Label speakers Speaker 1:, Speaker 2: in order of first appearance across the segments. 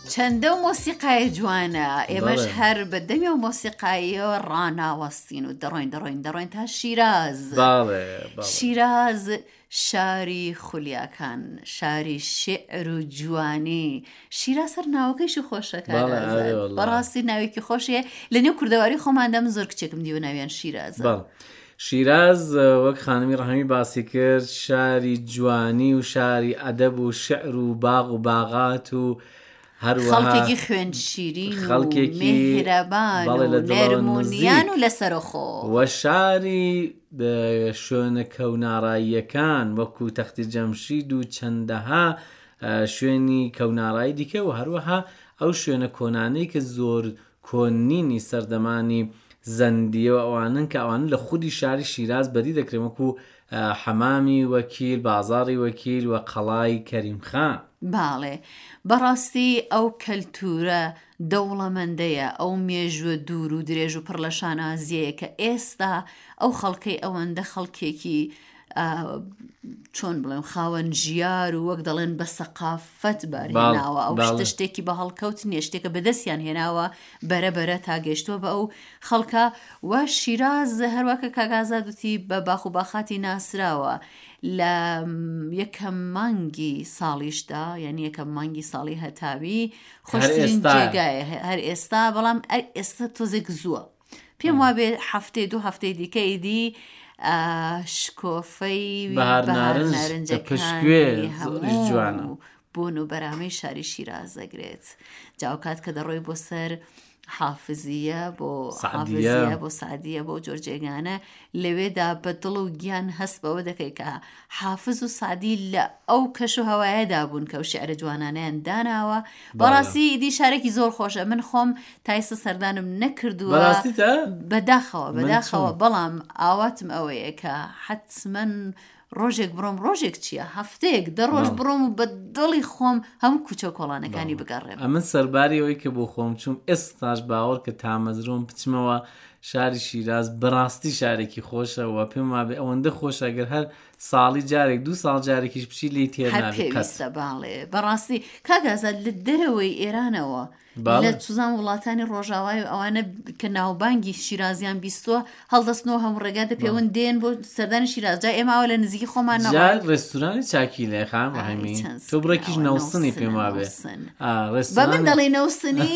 Speaker 1: چەندە و مۆسیقای جوانە ئێمەش هەر بەدەمی و مۆسیقاییەوە ڕاناوەستین و دەڕۆین تا شیراز. شیراز شاری خولیاکان، شاری شعر و جوانی. شیراز هەر ناوەکەیش خۆشەکە، بەڕاستی ناوێکی خۆشیە. لە نێو کوردەواری خۆماندەم زۆر کچێکم دیوە ناویان شیرازە.
Speaker 2: شیراز وەک خانمی ڕەحەمی باسی کرد شاری جوانی و شاری ئەدەب و شعر و باغ و باغات و
Speaker 1: خەڵکێکی خوێن شیرین و میهرەبان و نێرمونیان و لەسەرخۆ
Speaker 2: و شاری شوێنە کەوناڕاییەکان وەکو تەختی جەمشید و چەندەها شوێنی کەوناڕایی دیکە و هەروەها ئەو شوێنە کۆنانەی کە زۆر کۆنینی سەردەمانی زەندیە و ئەوانن کە ئەوان لە خودی شاری شیراز بەدی دەکرێن وەکو حەمامی وەکیل، بازاڕی وەکیل و قەڵای کەریمخان.
Speaker 1: باڵێ بەڕاستی ئەو کەلتورە دەوڵەمەندەیە، ئەو مێژوە دوور و درێژ و پڕ لە شانازیەیە کە ئێستا ئەو خەڵکەی ئەوەندە خەڵکێکی چۆن بڵێم خاوەن ژیار و وەک دەڵێن بە سەقافەت بارهێناوە، ئەو شتێکی بە هەڵکەوت نییە، شتێکە بەدەستیان هێناوە بەرە تا گەیشتووە بە ئەو خەڵکە. و شیراز هەروەکە کاگازادوتی بە باخ و باخاتی ناسراوە لە یەکەم مانگی ساڵیشدا، یعنی یەکەم مانگی ساڵی هەتاوی خۆشترین جێگایە هەر ئێستا، بەڵام ئێستا تۆزێک زووە. پێم وابێ هەفتەی دوو هەفتەی دیکەیدی شکۆفەی بەهار نارنجەکانی هەموو بوون و بەرامەی شاری شیراز دەگرێت. جاوکات کە دەڕۆی بۆ سەر حافزیە بۆ سعدیە بۆ جۆرجێگانە لەوێدا بە دڵ و گیان هەست بەوە دەکەی کە حافز و سعدی لە ئەو کەش و هەوایەدا بوون کە و شعرە جوانانیان داناوە. بەڕاستی ئیدی شارێکی زۆر خۆشە. من خۆم تایسە سەردانم نەکردووە بەداخەوە، بەڵام ئاواتم ئەوەیە کە حتمەن ڕۆژێک بڕۆم. ڕۆژێک چییە؟ هەفتەیەک دە ڕۆژ بڕۆم و بە دڵی خۆم هەموو کوچە کۆڵانەکانی بگەڕێم.
Speaker 2: ئەمن سەرباری ئەوەی کە بۆ خۆم چوم ئێستاش باوەڕ کە تامەزرۆم بچمەوە شاری شیراز بەڕاستی شارێکی خۆشە و پێم وابێ ئەوەندە خۆشە ئەگەر هەر ساڵی جارێک دوو ساڵ جارێکیش بچی لێی تێر نابێت.
Speaker 1: پێویستە باڵێ بەڕاستی کاگازاد لە دەرەوەی ئێرانەوە لە سوزان وڵاتانی ڕۆژاوای و ئەوانە کە ناوبانگی شیرازیان بیستووە هەڵدەستنەوە هەموو ڕێگاتە پێوەن دێن بۆ سەردانی شیراز. جا ئێماوە لە نزیکی خۆمان
Speaker 2: نەوە ڕێستورانی چاکی لێ خام ڕەحەمی تۆ بڕێکیش نەوسنی پێم وابێ
Speaker 1: بە من دەڵێ نەوسنی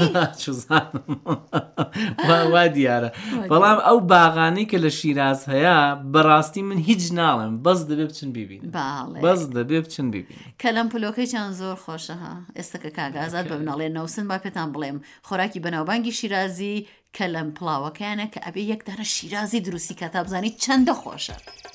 Speaker 2: وا دیارە. بەڵام ئەو باغانەی کە لە شیراز هەیە بەڕاستی من هیچ ناڵێم، بەس دەبێ بچن بیبین، بەس دەبێ بچن بیبین.
Speaker 1: کەلەم پلۆکەیان زۆر خۆشە ها. ئێستا کە کاگازات بە مناڵێ نەوسن با پێتان بڵێم خۆراکی بەناوبانگی شیرازی کەلەم پڵاوەکانە کە ئەبێ یەک دارە شیرازی دروستی کە تا بزانیت چەندە خۆشە.